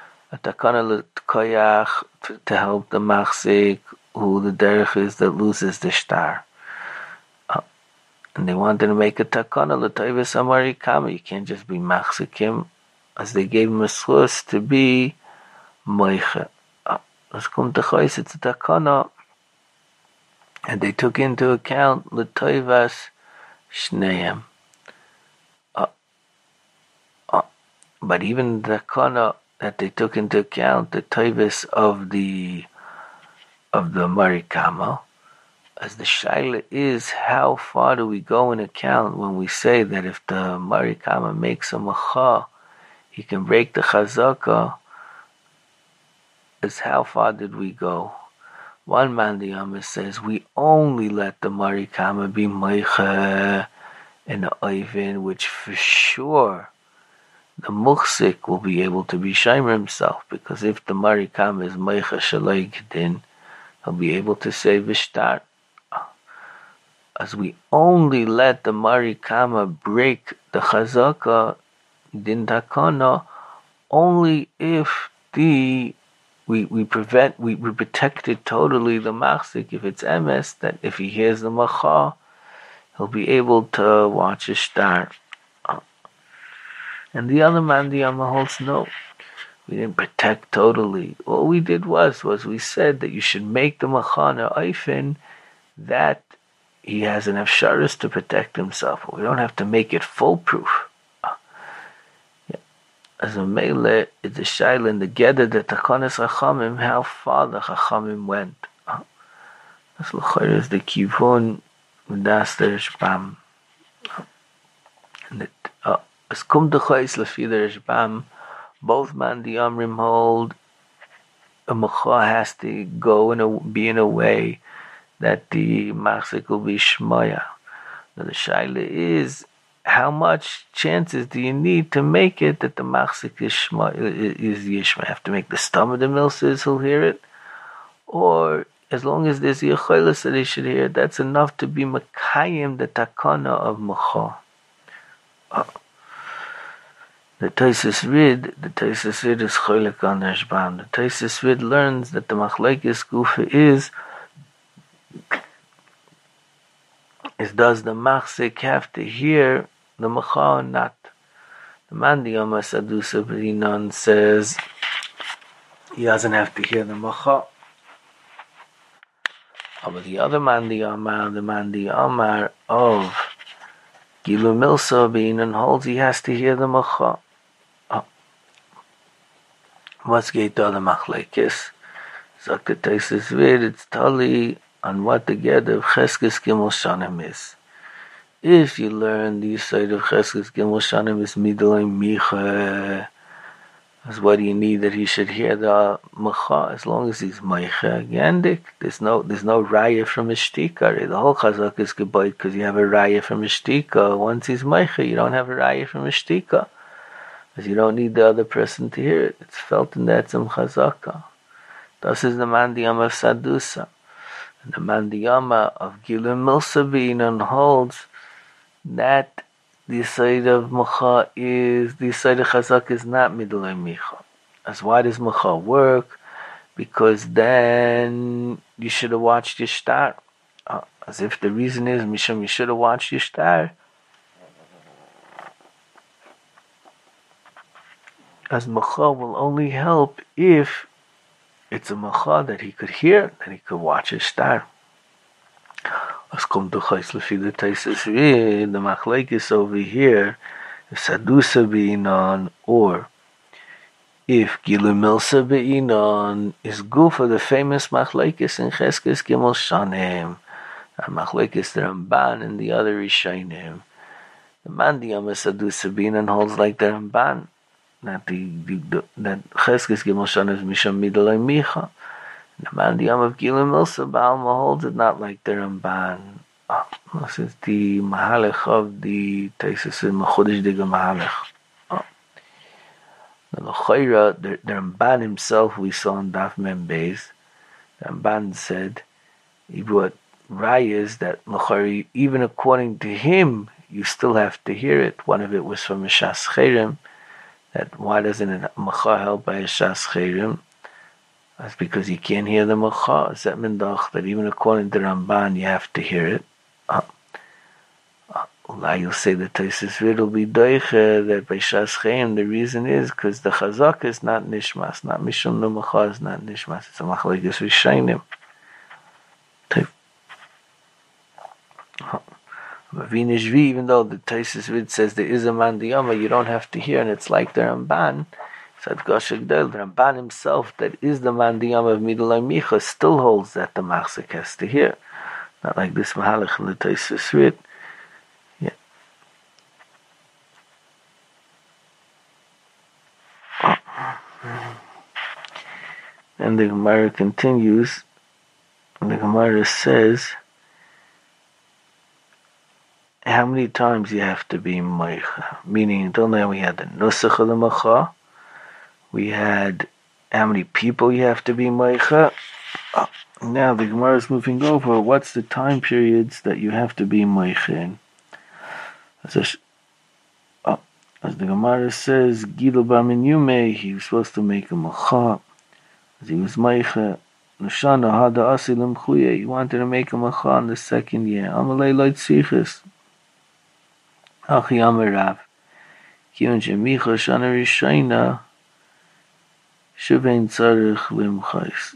l'koyach to help the machzik who the derech is that loses the shtar. And they wanted to make a takana l'toives amari kama. You can't just be machzikim, as they gave him a schus to be moiche. As kum techais, it's a takana, and they took into account l'toivas shneim. But even the takana that they took into account the toivas of the marikama, as the shaila is, how far do we go in account when we say that if the marikama makes a macha, he can break the chazaka? As how far did we go? One man the Yama says we only let the marikama be meicha in the oivin, which for sure the muhsik will be able to be shaymer himself, because if the marikama is meicha shaloi gedin, he'll be able to say vishtar. As we only let the marikama break the chazaka din takana only if we protected totally the machzik, if it's emes, that if he hears the macha, he'll be able to watch a star. And the other man, the Yama holds no. We didn't protect totally. All we did was we said that you should make the machana oifen that he has enough sharis to protect himself. We don't have to make it foolproof. As a mele, it's a shaila in the Geder that Takonis Chachamim, how far the Chachamim went. That's l'chayr is the kivun das der Shbam. And as kum d'chayis lefi der Shbam, both man the Amrim hold a macha has to be in a way that the machzik will be shmaya. Now the shaila is, how much chances do you need to make it that the machzik is yishma? You have to make the stomach of the milses who'll hear it, or as long as there's yecholos that he should hear it, that's enough to be makayim the takana of macha. The Taisus Rid is cholik on the Shbam. The Taisus Rid learns that the machlekes gufa is does the machzik have to hear the macha or not? The man the Yoma Sadusa B'Rinon says he doesn't have to hear the macha. But the other man the Yomar of Gilu Milsa B'Rinon holds he has to hear the macha. What's gate the other machlekes? Zok the Taisus Vid, it's totally on what the Geder of Cheskes Gimel Shanim is. If you learn the side of Cheskes Gimel Shanim is Midolay Micha, as what do you need that he should hear the Macha? As long as he's Meicha Yandik, there's no Raya from a Shtika. The whole Chazak is Geboit because you have a Raya from a Shtika. Once he's Meicha, you don't have a Raya from a Shtika, because you don't need the other person to hear it. It's felt in that some Chazaka. Das is the mandiyama of Sadusa. And the mandiyama of Gilui Milsa B'inon holds that the side of Mecha is, the side of Chazak is not Midulei Micha. As why does Mecha work? Because then you should have watched your star. As if the reason is, Misham, you should have watched your star. As Mecha will only help if it's a Mecha that he could hear, that he could watch his star. As come to Chais Lefi the Taisus Rid, the Machlekes over here, if Sadusa B'inon, or if Gilui Milsa B'inon is Gufa, the famous Machlekes in Cheskes Gimel Shanim, and Machlekes the Ramban and the other Rishonim. The mandiyama Sadusa B'inon holds like the Ramban, that that Cheskes Gimel Shanim is Misham Midulei Micha. The mandiyama of Gilui Milsa B'alma holds it not like the Ramban. This is the Mahalech of the Taisus in Mechudesh Diga Mahalech. The L'chayra, the Ramban himself, we saw in Daf Mem Beis, the Ramban said, he brought rayas that L'chayra, even according to him, you still have to hear it. One of it was from Shas Cherem, that why doesn't a Mecha help by a Shas Cherem? That's because you can't hear the Mecha. Zet Mendach, that even according to Ramban, you have to hear it. You'll say the Taisus Rid will be doiche that by Shas Cherem the reason is because the Chazak is not Nishmas, not Mishum the Mecha is not Nishmas. It's a Machlekes Rishonim. Even though the Taisus Rid says there is a mandiyama, you don't have to hear, and it's like the Ramban. Said Goshek Del, the Ramban himself, that is the mandiyama of Midulei Micha, still holds that the Machzik has to hear. Not like this Mahalach in the Taisus Rid. Yeah. And the Gemara continues, and the Gemara says, how many times you have to be Meicha? Meaning, until now we had the Nusach of the Mecha, we had how many people you have to be Meicha. Now the Gemara is moving over, what's the time periods that you have to be Meicha in? As the Gemara says, Gidol Bar Minyume, he was supposed to make a Mecha, as he was Meicha, Nushana Hada Asilim Chuye, he wanted to make a Mecha in the second year. Amalei Loit Sichis. Achi Amarav, Kiyun Shemicha Shana Rishayna, Shevein Tzarech Limchais.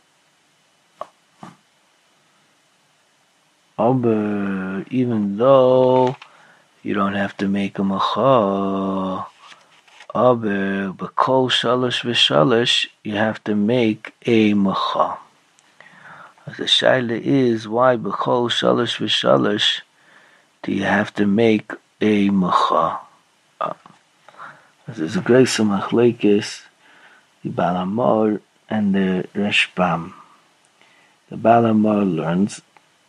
Aber even though you don't have to make a Mecha, aber B'kol Shalosh V'Shalosh, you have to make a Mecha. As the Shaila is, why B'kol Shalosh V'Shalosh do you have to make a Mecha? There's a great Machlekes, the Baal HaMaor and the Rashbam. The Baal HaMaor learns,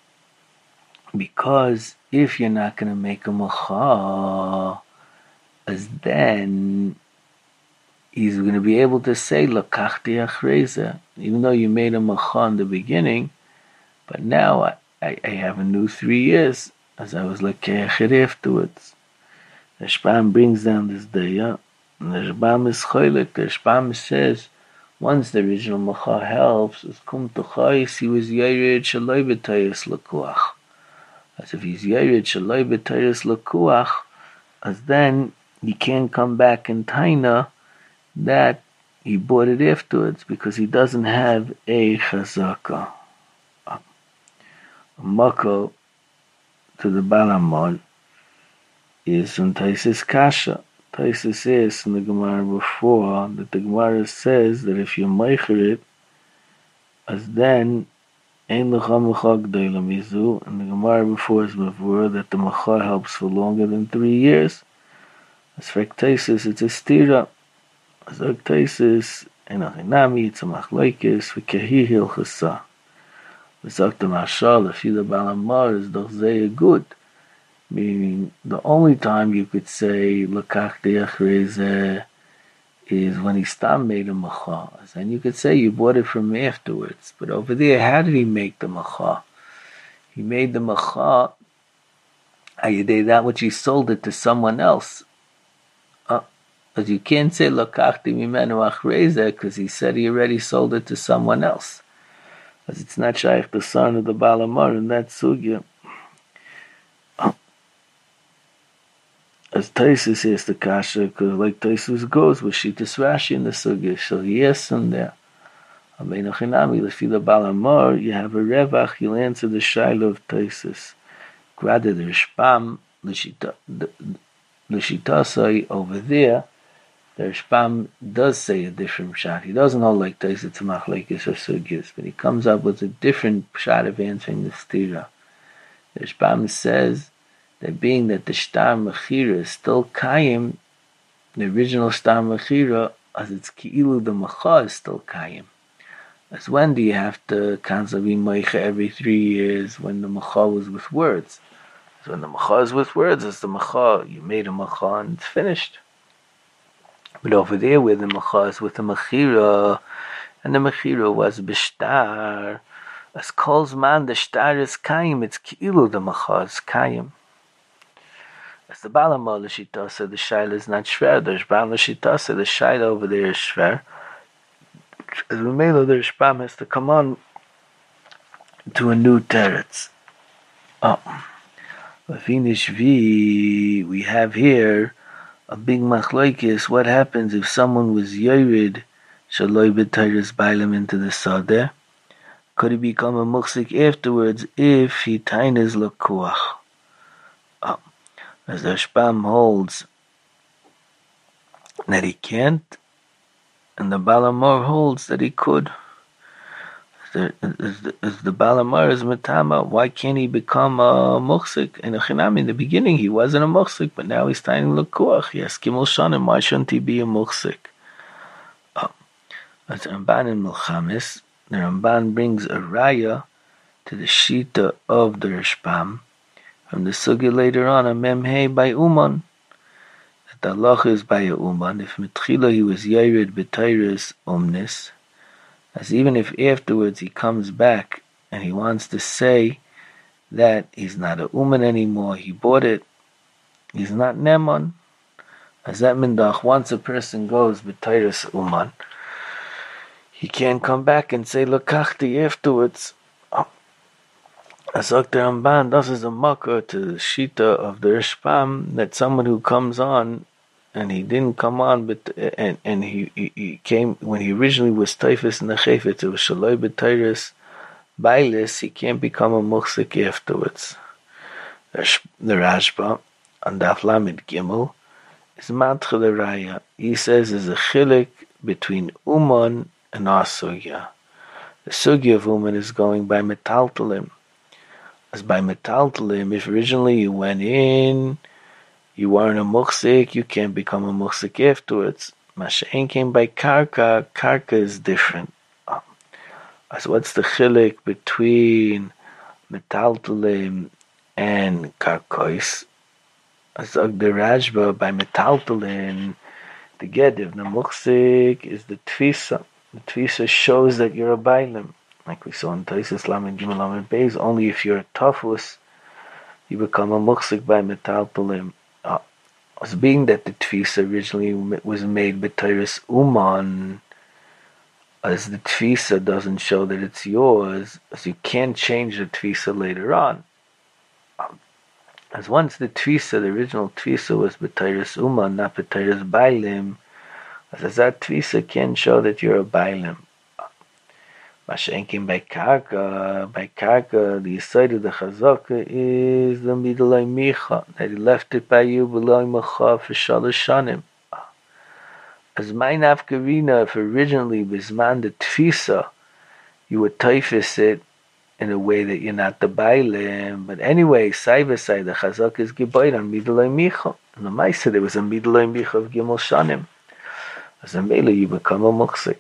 because if you're not going to make a Mecha, as then he's going to be able to say Lakachti Achreza, even though you made a Mecha in the beginning, but now I have a new 3 years, as I was Lakech it afterwards. The Rashbam brings down this daya, and the Rashbam is Choylek. The Rashbam says, once the original Mecha helps, as Kum Tuchais, he was Yered Shaloi B'Tayis L'Kuach. As if he's Yered Shaloi B'Tayis L'Kuach, as then he can't come back in Taina that he bought it afterwards, because he doesn't have a Chazaka. A Mako to the Baal HaMaor is from Taisus Kasha. Taisus is in the Gemara before that the Gemara says that if you meicher it, as then ein lecha mecha gdoila mizu, and the Gemara before is before that the mecha helps for longer than 3 years. As for Taisus, it's a stira. As for Taisus, en achinami, it's a machlekes, v'kehi hilchasa. V'zak the mashal, if you the Baal HaMaor is doch sehr good. Meaning, the only time you could say Lakachti Achreze is when he stam made a macha. And you could say you bought it from afterwards. But over there, how did he make the macha? He made the macha, that which he sold it to someone else. But you can't say lokachti mimenu achreza because he said he already sold it to someone else. Because it's not shaykh the son of the Balamar in that sugya. As Taisus is the kasha, because like Taisus goes with Shitas Rashi in the sugya, so yes, and there. Ameinu chinami lefila Balamar, you have a revach, you'll answer the shaila of Taisus. Grada the Rishpam, l'shitasai over there. The Rishpam does say a different shot. He doesn't hold like Taisus to machlekes or sugyas, but he comes up with a different shot of answering the stira. The Rishpam says that being that the shtar mechira is still kayim, the original shtar mechira, as it's ki'ilu the macha is still kayim. As when do you have to cancel moicha every 3 years when the macha was with words? So when the macha is with words, it's the macha, you made a macha and it's finished. But over there where the macha is with the mechira, and the mechira was b'shtar, as calls man the shtar is kayim, it's ki'ilu the macha is kayim. As the Balamah l'shita said the shaila is not shver, the Rishbam l'shita said the shaila over there is shver. As we may know, the Rishbam has to come on to a new teretz. We have here a big machlokes. What happens if someone was yored shaloi b'tayres bailam into the sadeh? Could he become a muksik afterwards if he taines lakuach? As the Rishbam holds that he can't, and the Balamar holds that he could. As the Balamar is matama, why can't he become a muksik? In the beginning he wasn't a muksik, but now he's tiny lakuach. Yes, Gimel Shanim, why shouldn't he be a muksik? As the Ramban in Milchamis, the Ramban brings a raya to the shita of the Rishbam. From the sugya later on, a memhei by uman, that the halacha is by a uman. If mitchila he was yared b'tayres omnis, as even if afterwards he comes back and he wants to say that he's not a uman anymore, he bought it, he's not neman. As that mindach, once a person goes b'tayres uman, he can't come back and say lakachti afterwards. As Dr. Ramban, this is a makkah to the shita of the Rishbam, that someone who comes on, and he didn't come on, but and he came, when he originally was taifis in the chayfetz, it was shaloi b'tayres bailis, he can't become a muksik afterwards. The Rashba, on Daf Lamed Gimel, is matcha the raya. He says there's a chilik between uman and our sugya. The sugya of uman is going by metaltalim. As by metaltalim, if originally you went in, you weren't a muksik, you can't become a muksik afterwards. Mashain came by karka, karka is different. As what's the chilik between metaltalim and karkois? As the Rashba, by metaltalim, the gediv, the muksik is the tfisa. The tfisa shows that you're a bailim. Like we saw in Taisus Lamed Gimel Lamed Beis, only if you're a tafus, you become a muksik by metaltalim. As being that the tfisa originally was made b'tayres uman, as the tfisa doesn't show that it's yours, as you can't change the tfisa later on. As once the tfisa, the original tfisa was b'tayres uman, not b'tayres bailim, as that tfisa can show that you're a bailim. Mashenkin by karka, the side of the chazaka is the midlay micha, that he left it by you below macha for shalosh shanim. As my nafkarina, if originally bisman the tfisa, you would taifis it in a way that you're not the bailim, but anyway, side by side, the chazaka is gebayt on midlay micha. And the Maisa, there was a midlay micha of gimel shanim. As a mele, you become a muksik.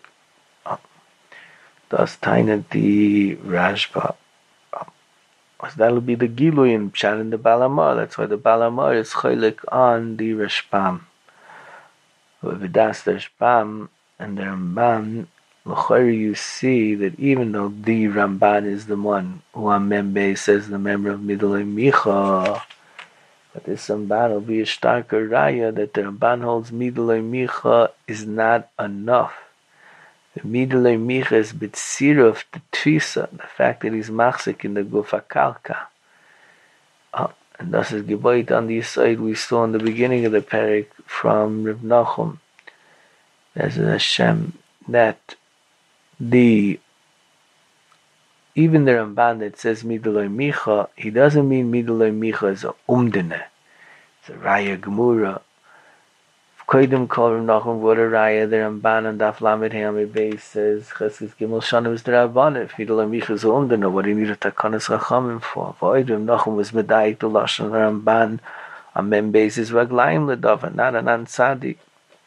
Das tainet the Rashba. That'll be the Gilui in Pshat in the Balamar. That's why the Balamar is chaylik on the Rashbam. But with das der Spam and the Ramban, l'chayr you see that even though the Ramban is the one who on Membe says the member of Midlei Micha, but this Ramban will be a starker raya that the Ramban holds Midlei Micha is not enough. The Midlei Micha is B'tzira of the Tfisa, the fact that he's machzik in the Gufa Kalka. And thus is Geboit on the side we saw in the beginning of the parak from Reb Nachum. There's a Hashem that even the Ramban that says Midlei Micha, he doesn't mean Midlei Micha as a umdene. It's a Raya Gemura. Koidim kol Reb Nachum what a Raya, the Ramban and Daf Lamed Hamid Beis says Cheskes Gimel Shana was the Rabban. If Midlei Micha is a umdene, what do you need a Takanas Chachamim for? Void Reb Nachum was Medayik the Lashon Ramban on Mem Beis is Raglaim Ledava, not an Ansadik.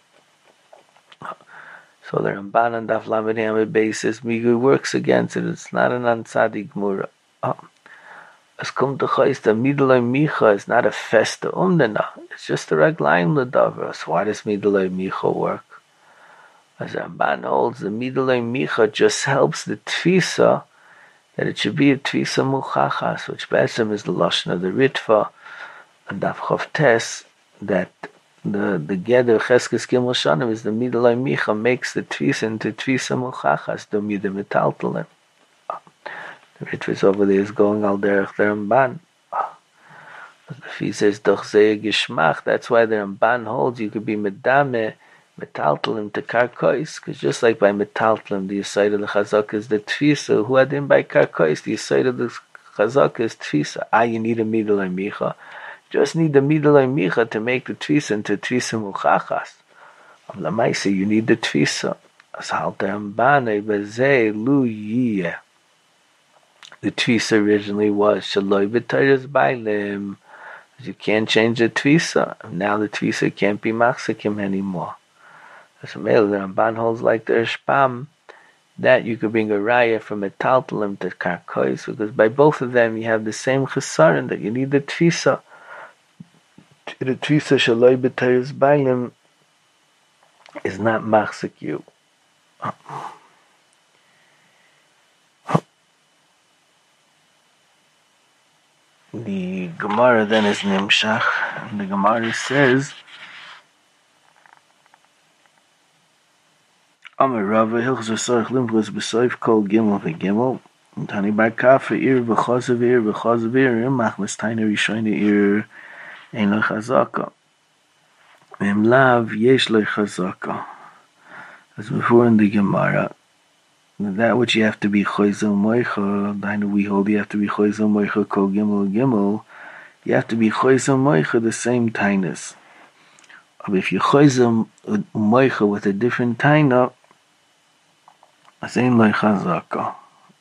So the Ramban and Daf Lamed Hamid Beis says Migu works against it. It's not an Ansadik Gemura. Es kommt doch heißt, der Midlei Micha is not a festa umdena. It's just a Raglaim Ledava. So why does Midlei Micha work? As Ramban holds, the Midlei Micha just helps the Tfisa that it should be a Tfisa Muchachas, which Besem is the Lashon of the Ritva and Daf Chavtes, that the Geder Cheskes Gimel Shanim is the Midlei Micha makes the Tfisa into Tfisa Muchachas, the Midah Metaltalim. The Ritva is over there is going al derech the Ramban. The Fi says doch zeh geschmach. That's why the Ramban holds you could be medame metaltalim to karkois, because just like by metaltalim the aside of the chazak is the tfisa, who had in by karkois the aside of the chazak is tfisa. You need a Midlei Micha. Just need the Midlei Micha to make the tfisa into tfisa muchachas. Of the Maisa you need the tfisa. As halt the Ramban bezeh lu yiyeh. The Tfisa originally was Shaloi B'Tayras Bailim. You can't change the Tfisa. Now the Tfisa can't be Machzikim anymore. As a male, the Ramban holds like the Shpam, that you could bring a Raya from Metaltalim to Karkois, because by both of them you have the same Chesaron that you need the Tfisa. The Tfisa Shaloi B'Tayras Bailim is not Machzik you. The Gemara then is Nimshach, and the Gemara says, Amar Rava Hilchos Asarich Limchos B'Soif Kol Gimel VeGimel Tani Bar Kaf Ir V'Chazav Machmas Taina Rishoina Ir Ein Lo Chazaka V'Im Lav Yesh Lo Chazaka. As before in the Gemara, that which you have to be choizel moicha, I know we hold you have to be choizel moicha kol gimel, you have to be choizel moicha the same tainus. But if you choizel moicha with a different taina, it's ain't like chazaka.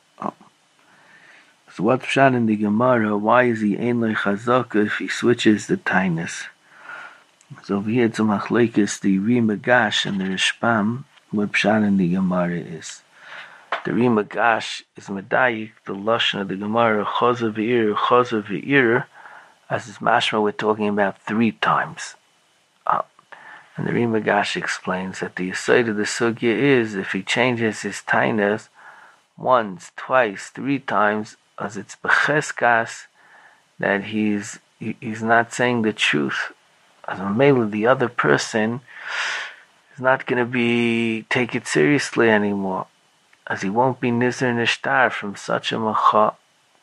So what's pshat in the Gemara? Why is he ain't like chazaka if he switches the tainus? So over here it's a machlekes, the Rimagash and the Rishpam, what pshat in the Gemara is. The Rimagash is medayik, the lashon of the Gemara, chazav v'ir, as is mashma we're talking about 3 times. And the Rimagash explains that the aside of the sugya is, if he changes his tainas once, twice, 3 times, as it's becheskas, that he's not saying the truth. As a male, the other person is not going to take it seriously anymore, as he won't be Nizr Nishtar from such a macha.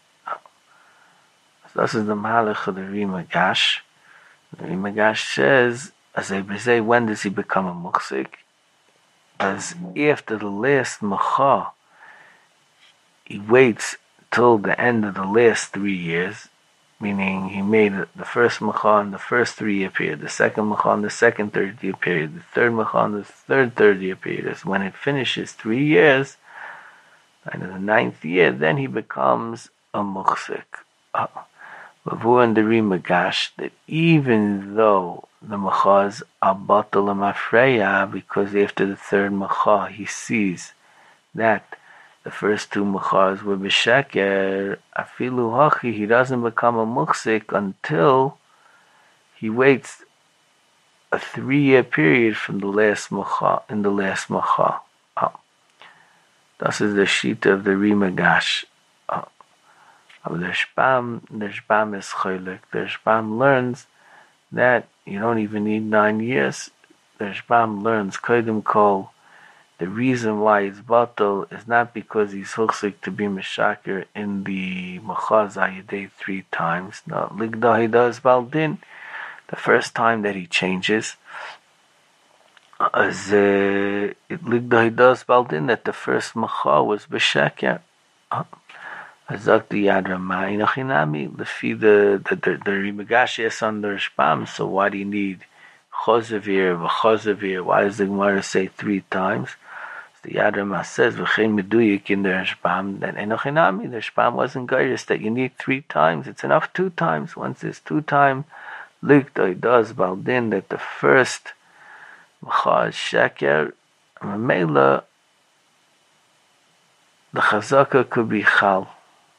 So this is the Mahalach of the Rimagash. The Rimagash says, as I say, when does he become a muksik? As after the last macha, he waits till the end of the last 3 years, meaning he made the first macha in the first 3-year period, the second macha in the second 3rd-year period, the third macha in the third 3rd-year period. As when it finishes 3 years, and in the 9th year, then he becomes a muksik. V'vu and the Rimagash, that even though the machas are batal mafreya, because after the 3rd macha he sees that the first 2 machas were b'sheker, afilu hachi, he doesn't become a muksik until he waits a 3-year period from the last Macha, in the last Macha. Das ist der Shita of the Rimagash. Aber der Shbam is Cholik. Der Shbam learns that you don't even need 9 years. The Shbam learns, Kodim Kol, the reason why it's batal is not because he's huchsik to be Meshaker in the Macha Zayidei 3 times. No, Ligda he does Baldin. The first time that he changes, as Ligda he does Baldin, that the first Macha was Beshaker. Azak the Yad Ramah Inachinami, the Rimagash is under Shpam, so why do you need Chozavir, V'Chozavir? Why does the Gemara say 3 times? The Yad Ramah says, V'chein Meduyik in the Shpam, that Inachinami, the Shpam wasn't guided that you need 3 times, it's enough 2 times. Once it's 2 times, Ligdoi does Baldin, that the first Macha is Sheker, Mamela, the Chazaka could be Chal.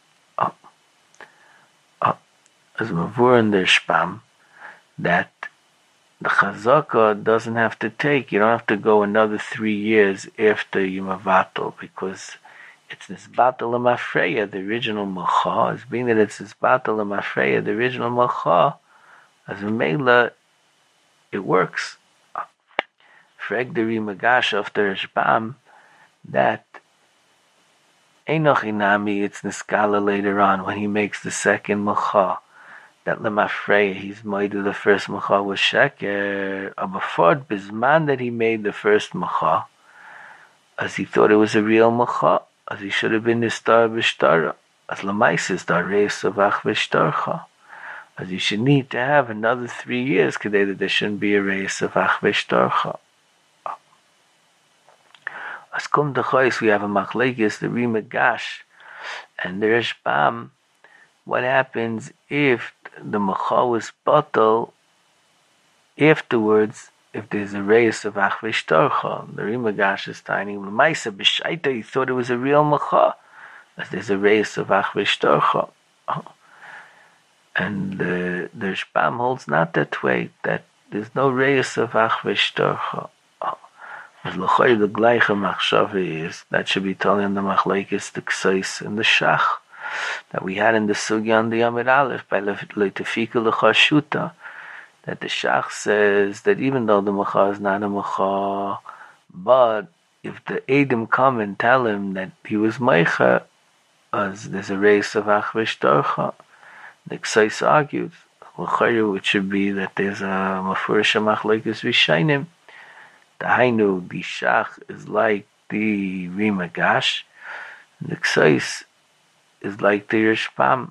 As Mavur in the Shpam, that the Chazaka doesn't have to take, you don't have to go another 3 years after you Mavatal, because it's this Batal Amafreya, the original Macha, as being that it's this Batal Amafreya, the original Macha, as a Mela, it works. Freg the Rimagash of the Shpam, that Enoch Inami, it's Niskala later on, when he makes the second Macha, that Lemafreya, he's made the first Macha was Sheker, before Bizman that he made the first Macha, as he thought it was a real Macha, as he should have been the Star B'Shtara, as Lamais is the Reis of Ach B'Shtarcha, as you should need to have another 3 years, today that there shouldn't be a Reis of Ach B'Shtarcha. As Kum D'Chois, we have a Machlekes, the Rimagash, and the Rishbam. What happens if the Macha was batal afterwards, if there's a Reis of Ach V'Shtarcha? The Rimagash is tiny. L'maisa b'shaita, he thought it was a real Macha, as there's a Reis of Ach V'Shtarcha. And the Rishbam holds not that way, that there's no Reis of Ach V'Shtarcha. As l'choy the gleiche machshava is, that should be telling on the machlekes, the ksais, and the shach, that we had in the sugya on the Amid Aleph, by leitefika l'chashuta, that the shach says that even though the macha is not a macha, but if the Edom come and tell him that he was meicha, as there's a race of Ach V'Shtarcha, the ksais argues, l'choy, which should be that there's a mafurish machlekes v'shainim. The Hainu, the Shach, is like the Rimagash, and the Ksais is like the Rishpam.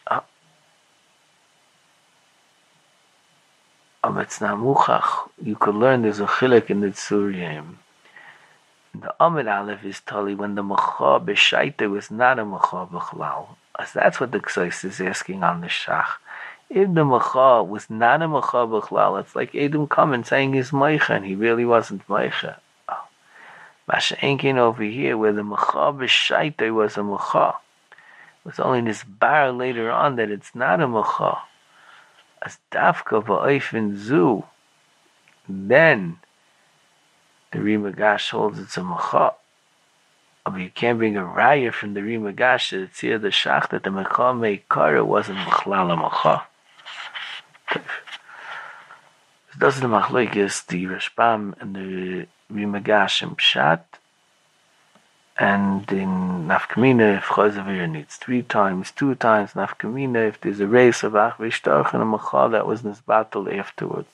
It's not Muchach. You could learn there's a Chilek in the Tsuriyim. The Amid Aleph is Tali when the Macha B'Shaita was not a Macha B'Chlal. As that's what the Ksais is asking on the Shach. If the Macha was not a Macha B'Chlal, it's like Edom coming saying he's Meicha, and he really wasn't Meicha. Masha Enkin over here, where the Macha B'Shaita was a Macha. It was only this bar later on that it's not a Macha. As Dafka Ba'ofen Zu, then the Rimagash holds it's a Macha. But you can't bring a raya from the Rimagash that it's here the Shach that the Macha Meikara wasn't B'Chlal a Macha. This is the machlekes, the Rashbam and the Rimagash and Pshat, and in Nafkamina, if Chazavir needs 3 times, 2 times Nafkamina, if there's a race of Ach V'Shtarch and a Macha that was Nisbatal afterwards.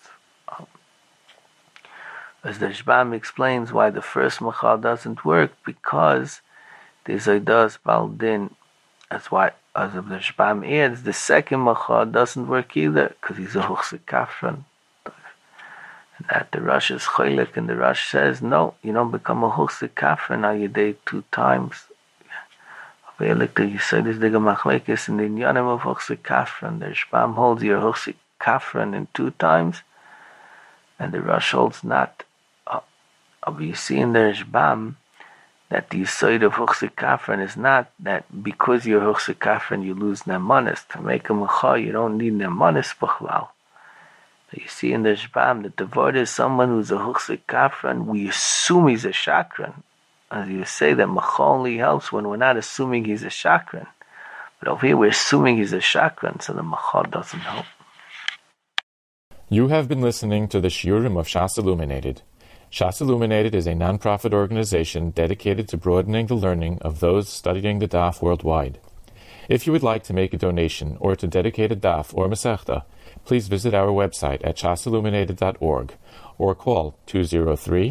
As the Rashbam explains why the first Macha doesn't work, because there's a das Baldin. That's why, as the Rashbam adds, the second Macha doesn't work either, because he's a Huchsik Kafran. And that the Rosh is Choylek, and the Rosh says, no, you don't become a Huchsik Kafran now you date 2 times. You say this the Machlekes in the Inyanim of Huchsik Kafran. The Rashbam holds your Huchsik Kafran in 2 times, and the Rosh holds not. But you see in the Rashbam, that the Yisoid of Huchsik Kafran is not that because you're Huchsik Kafran you lose Nemanis. To make a Macha you don't need Nemanis B'chlal. You see in the Shbam that the word is someone who's a Huchsik Kafran, we assume he's a Shakran. As you say, that Machal only helps when we're not assuming he's a Shakran. But over here we're assuming he's a Shakran, so the Machal doesn't help. You have been listening to the Shiurim of Shas Illuminated. Shas Illuminated is a non-profit organization dedicated to broadening the learning of those studying the Daf worldwide. If you would like to make a donation or to dedicate a Daf or Masechta, please visit our website at shasilluminated.org or call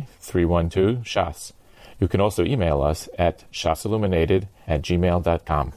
203-312-SHAS. You can also email us at shasilluminated@gmail.com.